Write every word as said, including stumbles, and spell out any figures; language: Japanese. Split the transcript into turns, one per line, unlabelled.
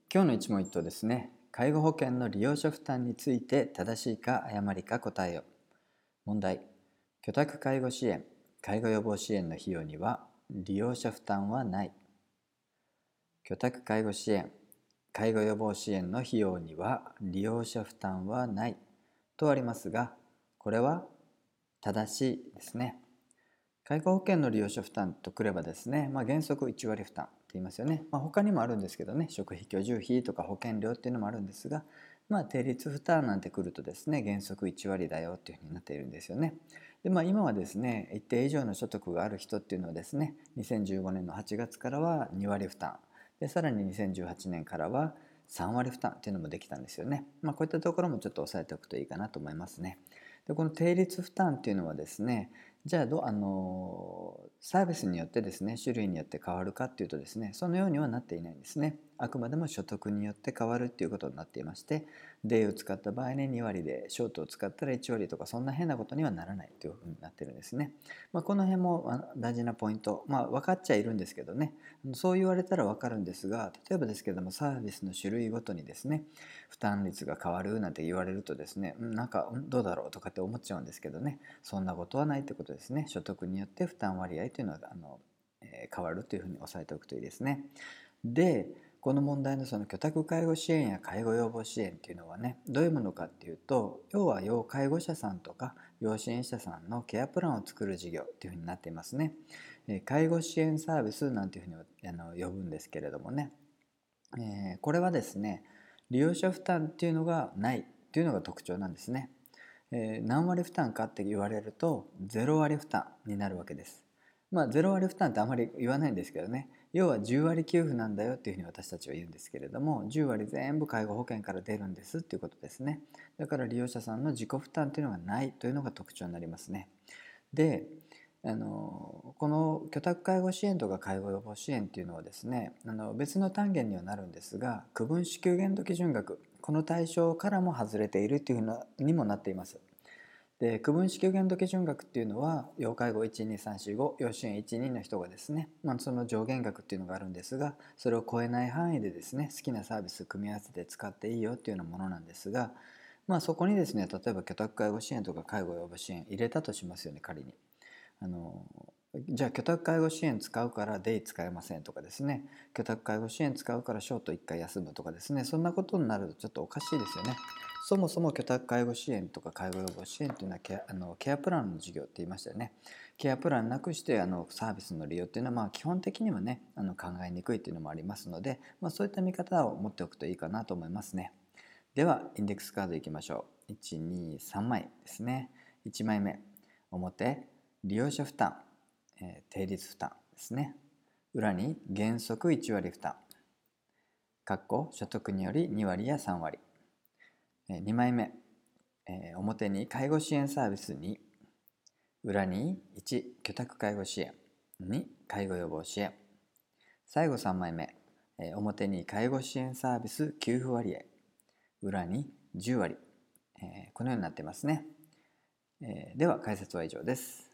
今日の一問一答ですね。介護保険の利用者負担について正しいか誤りか答えよ。問題。居宅介護支援、介護予防支援の費用には利用者負担はない。居宅介護支援、介護予防支援の費用には利用者負担はないとありますが、これは正しいですね。介護保険の利用者負担とくればですね、まあ、原則いち割負担って言いますよね。まあ、他にもあるんですけどね、食費、居住費とか保険料っていうのもあるんですが、まあ、定率負担なんてくるとですね、原則いち割だよっていうふうになっているんですよね。で、まあ、今はですね、一定以上の所得がある人っていうのはですね、にせんじゅうごねんのはちがつからはに割負担、でさらににせんじゅうはちねんからはさん割負担っていうのもできたんですよね。まあ、こういったところもちょっと押さえておくといいかなと思いますね。で、この定率負担っていうのはですね、じゃあどあのサービスによってですね、種類によって変わるかっていうとですね、そのようにはなっていないんですね。あくまでも所得によって変わるっていうことになっていまして、デイを使った場合にに割で、ショートを使ったらいち割とか、そんな変なことにはならないというふうになってるんですね。まあ、この辺も大事なポイント、まあ、分かっちゃいるんですけどね、そう言われたら分かるんですが、例えばですけれども、サービスの種類ごとにですね、負担率が変わるなんて言われるとですね、なんかどうだろうとかって思っちゃうんですけどね、そんなことはないってことですね。所得によって負担割合というのはあの、えー、変わるというふうに押さえておくといいですね。で、この問題のその居宅介護支援や介護予防支援っていうのはね、どういうものかっていうと、要は要介護者さんとか要支援者さんのケアプランを作る事業っていうふうになっていますね。介護支援サービスなんていうふうにあの呼ぶんですけれどもね、えー、これはですね、利用者負担っていうのがないっていうのが特徴なんですね。えー、何割負担かって言われるとゼロ割負担になるわけです。まあゼロ割負担ってあまり言わないんですけどね、要はじゅう割給付なんだよっていうふうに私たちは言うんですけれども、じゅう割全部介護保険から出るんですっていうことですね。だから利用者さんの自己負担っていうのがないというのが特徴になりますね。で、あのこの居宅介護支援とか介護予防支援っていうのはですね、あの別の単元にはなるんですが、区分支給限度基準額、この対象からも外れているというのにもなっています。で、区分支給限度基準額っていうのは、要介護いちにさんしご、要支援いちにの人がですね、まあ、その上限額っていうのがあるんですが、それを超えない範囲でですね、好きなサービス組み合わせて使っていいよっていうようなものなんですが、まあ、そこにですね、例えば居宅介護支援とか介護予防支援入れたとしますよね、仮に。あのじゃあ居宅介護支援使うからデイ使えませんとかですね、居宅介護支援使うからショートいっかい休むとかですね、そんなことになるとちょっとおかしいですよね。そもそも居宅介護支援とか介護予防支援というのはケアあのケアプランの事業って言いましたよね。ケアプランなくしてあのサービスの利用っていうのは、まあ基本的にはね、あの考えにくいっていうのもありますので、まあ、そういった見方を持っておくといいかなと思いますね。ではインデックスカードいきましょう。いちにさんまいですね。いちまいめ、表利用者負担、えー、定率負担ですね。裏に原則いち割負担、所得によりに割やさん割。にまいめ、えー、表に介護支援サービスに、裏にいち居宅介護支援、に介護予防支援。最後さんまいめ、えー、表に介護支援サービス給付割合、裏にじゅう割、えー、このようになっていますね。えー、では解説は以上です。